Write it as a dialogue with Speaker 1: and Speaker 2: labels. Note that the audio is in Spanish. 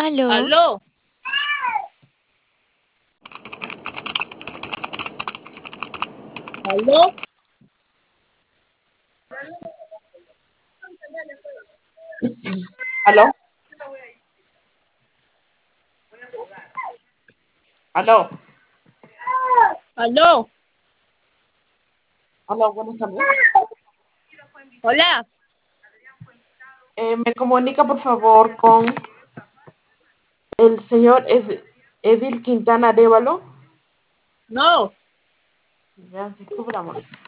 Speaker 1: Aló,
Speaker 2: Aló, aló,
Speaker 3: ¿Aló? ¿Aló?
Speaker 2: aló,
Speaker 3: Hola, buenas tardes.
Speaker 2: hola.
Speaker 3: Me comunica, por favor, con el señor Edil Quintana Arévalo.
Speaker 2: No,
Speaker 3: Ya, disculpe la molestia.